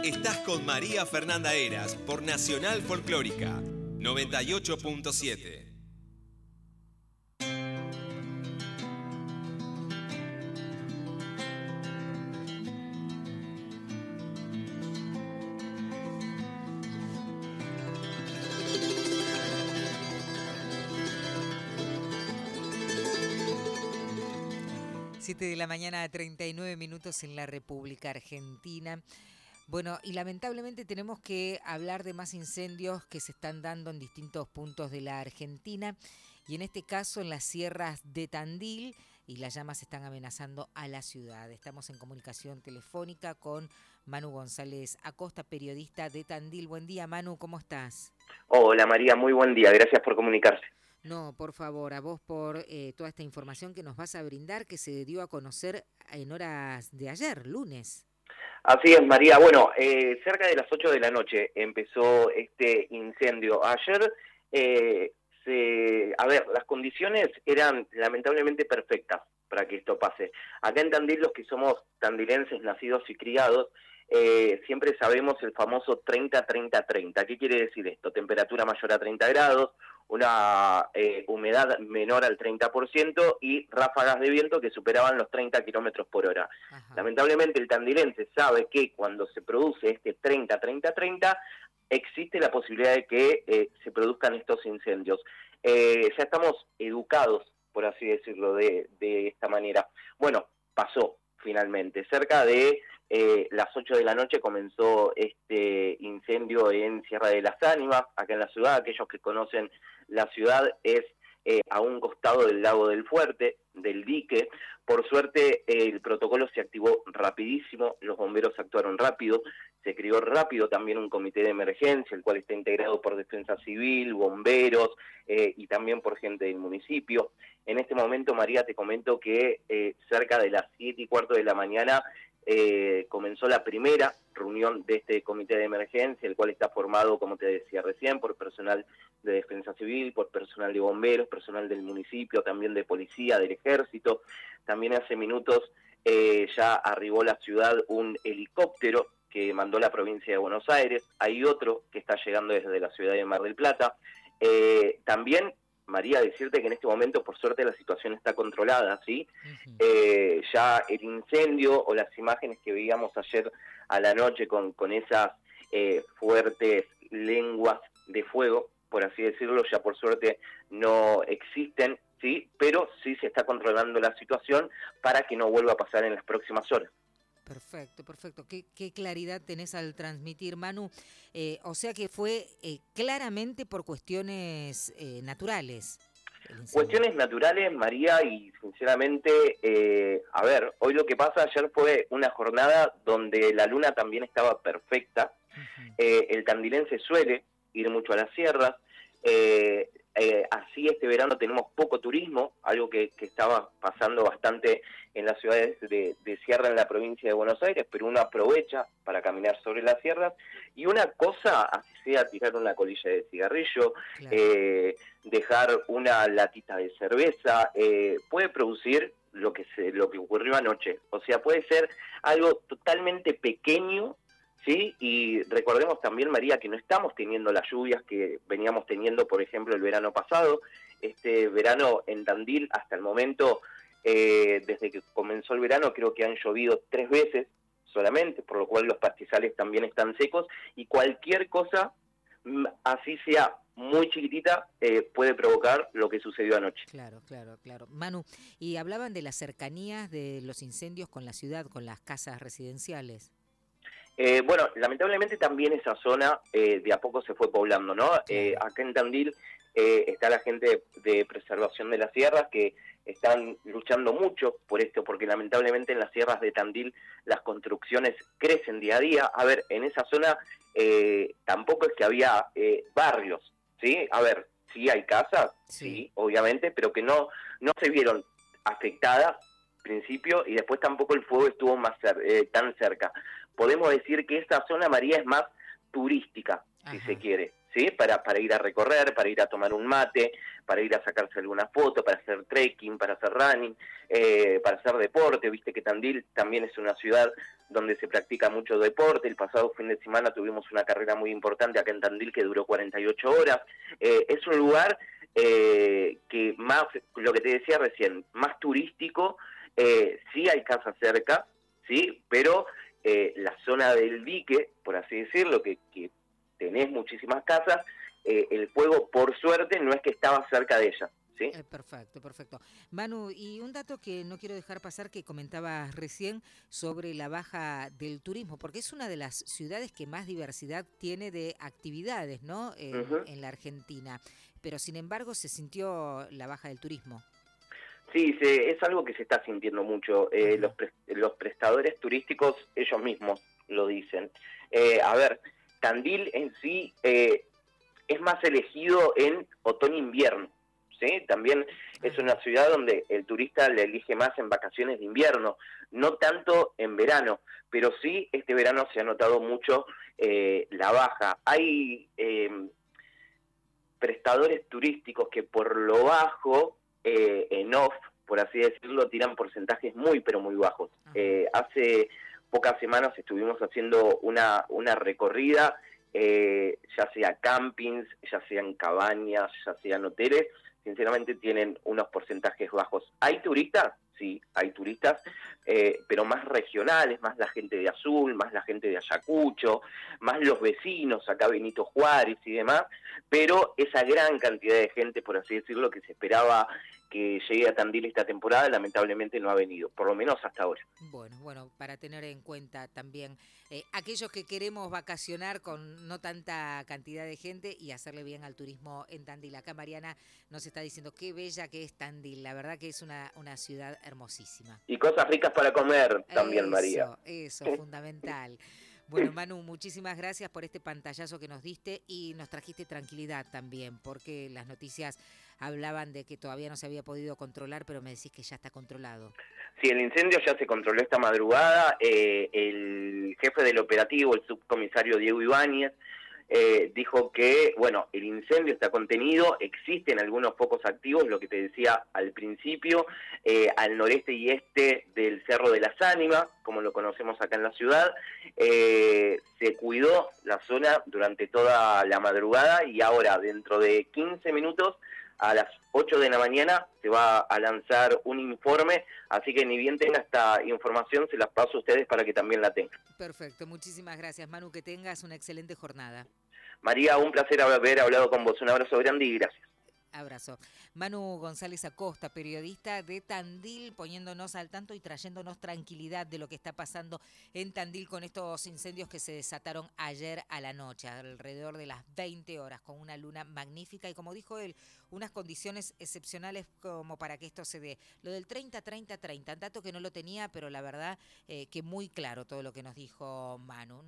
Estás con María Fernanda Heras por Nacional Folclórica 98.7. Siete de la mañana, 39 minutos en la República Argentina. Bueno, y lamentablemente tenemos que hablar de más incendios que se están dando en distintos puntos de la Argentina y en este caso en las sierras de Tandil, y las llamas están amenazando a la ciudad. Estamos en comunicación telefónica con Manu González Acosta, periodista de Tandil. Buen día, Manu, ¿cómo estás? Hola María, muy buen día, gracias por comunicarse. No, por favor, a vos por toda esta información que nos vas a brindar, que se dio a conocer en horas de ayer, lunes. Así es, María. Bueno, cerca de las 8 de la noche empezó este incendio. Ayer, las condiciones eran lamentablemente perfectas para que esto pase. Acá en Tandil, los que somos tandilenses nacidos y criados, siempre sabemos el famoso 30-30-30. ¿Qué quiere decir esto? Temperatura mayor a 30 grados, una humedad menor al 30% y ráfagas de viento que superaban los 30 kilómetros por hora. Ajá. Lamentablemente el tandilense sabe que cuando se produce este 30-30-30 existe la posibilidad de que se produzcan estos incendios. Ya estamos educados, por así decirlo, de esta manera. Bueno, pasó finalmente. Cerca de las 8 de la noche comenzó este incendio en Sierra de las Ánimas, acá en la ciudad. Aquellos que conocen la ciudad, es a un costado del lago del Fuerte, del dique. Por suerte el protocolo se activó rapidísimo, los bomberos actuaron rápido, se creó rápido también un comité de emergencia, el cual está integrado por Defensa Civil, bomberos y también por gente del municipio. En este momento, María, te comento que cerca de las 7:15 de la mañana comenzó la primera reunión de este comité de emergencia, el cual está formado, como te decía recién, por personal de Defensa Civil, por personal de bomberos, personal del municipio, también de policía, del ejército. También hace minutos ya arribó a la ciudad un helicóptero que mandó la provincia de Buenos Aires. Hay otro que está llegando desde la ciudad de Mar del Plata. También, María, decirte que en este momento, por suerte, la situación está controlada, ¿sí? Ya el incendio o las imágenes que veíamos ayer a la noche con esas fuertes lenguas de fuego, por así decirlo, ya por suerte no existen, ¿sí? Pero sí se está controlando la situación para que no vuelva a pasar en las próximas horas. Perfecto, perfecto. Qué claridad tenés al transmitir, Manu. O sea que fue claramente por cuestiones naturales. Cuestiones naturales, María, y sinceramente, hoy lo que pasa, ayer fue una jornada donde la luna también estaba perfecta. El tandilense suele ir mucho a las sierras. Así este verano tenemos poco turismo, algo que estaba pasando bastante en las ciudades de sierra en la provincia de Buenos Aires, pero uno aprovecha para caminar sobre las sierras. Y una cosa, así sea tirar una colilla de cigarrillo, claro, dejar una latita de cerveza, puede producir lo que ocurrió anoche. O sea, puede ser algo totalmente pequeño, ¿sí? Y recordemos también, María, que no estamos teniendo las lluvias que veníamos teniendo, por ejemplo, el verano pasado. Este verano en Tandil, hasta el momento, desde que comenzó el verano, creo que han llovido 3 veces solamente, por lo cual los pastizales también están secos, y cualquier cosa, así sea muy chiquitita, puede provocar lo que sucedió anoche. Claro, claro, claro. Manu, y hablaban de las cercanías de los incendios con la ciudad, con las casas residenciales. Bueno, lamentablemente también esa zona de a poco se fue poblando, ¿no? Claro. Acá en Tandil está la gente de preservación de las sierras que están luchando mucho por esto, porque lamentablemente en las sierras de Tandil las construcciones crecen día a día. A ver, en esa zona tampoco es que había barrios, ¿sí? A ver, sí hay casas, sí, obviamente, pero que no se vieron afectadas al principio y después tampoco el fuego estuvo tan cerca. Podemos decir que esta zona, María, es más turística, si se quiere, ¿sí? Para ir a recorrer, para ir a tomar un mate, para ir a sacarse alguna foto, para hacer trekking, para hacer running, para hacer deporte. Viste que Tandil también es una ciudad donde se practica mucho deporte. El pasado fin de semana tuvimos una carrera muy importante acá en Tandil que duró 48 horas. Es un lugar que más, lo que te decía recién, más turístico. Sí hay casas cerca, sí, pero la zona del dique, por así decirlo, que tenés muchísimas casas, el fuego, por suerte, no es que estaba cerca de ella. ¿Sí? Perfecto, perfecto. Manu, y un dato que no quiero dejar pasar que comentabas recién sobre la baja del turismo, porque es una de las ciudades que más diversidad tiene de actividades, ¿no? En la Argentina, pero sin embargo se sintió la baja del turismo. Sí, es algo que se está sintiendo mucho. Los prestadores turísticos ellos mismos lo dicen. A ver, Tandil en sí es más elegido en otoño-invierno. ¿Sí? También es una ciudad donde el turista le elige más en vacaciones de invierno, no tanto en verano, pero sí este verano se ha notado mucho la baja. Hay prestadores turísticos que por lo bajo, en off, por así decirlo, tiran porcentajes muy, pero muy bajos. Hace pocas semanas estuvimos haciendo una recorrida, ya sea campings, ya sean cabañas, ya sean hoteles, sinceramente tienen unos porcentajes bajos. ¿Hay turistas? Sí, hay turistas, pero más regionales, más la gente de Azul, más la gente de Ayacucho, más los vecinos, acá Benito Juárez y demás, pero esa gran cantidad de gente, por así decirlo, que se esperaba que llegue a Tandil esta temporada, lamentablemente no ha venido, por lo menos hasta ahora. Bueno, para tener en cuenta también aquellos que queremos vacacionar con no tanta cantidad de gente y hacerle bien al turismo en Tandil. Acá Mariana nos está diciendo qué bella que es Tandil, la verdad que es una ciudad hermosísima. Y cosas ricas para comer también, María. Eso, fundamental. Bueno, Manu, muchísimas gracias por este pantallazo que nos diste y nos trajiste tranquilidad también, porque las noticias hablaban de que todavía no se había podido controlar, pero me decís que ya está controlado. Sí, el incendio ya se controló esta madrugada. El jefe del operativo, el subcomisario Diego Ibáñez, dijo que, bueno, el incendio está contenido, existen algunos focos activos, lo que te decía al principio, al noreste y este del Cerro de las Ánimas, como lo conocemos acá en la ciudad. Se cuidó la zona durante toda la madrugada y ahora, dentro de 15 minutos, a las 8 de la mañana se va a lanzar un informe, así que ni bien tenga esta información, se las paso a ustedes para que también la tengan. Perfecto, muchísimas gracias, Manu, que tengas una excelente jornada. María, un placer haber hablado con vos, un abrazo grande y gracias. Abrazo. Manu González Acosta, periodista de Tandil, poniéndonos al tanto y trayéndonos tranquilidad de lo que está pasando en Tandil con estos incendios que se desataron ayer a la noche, alrededor de las 20 horas, con una luna magnífica y, como dijo él, unas condiciones excepcionales como para que esto se dé. Lo del 30-30-30, dato que no lo tenía, pero la verdad que muy claro todo lo que nos dijo Manu.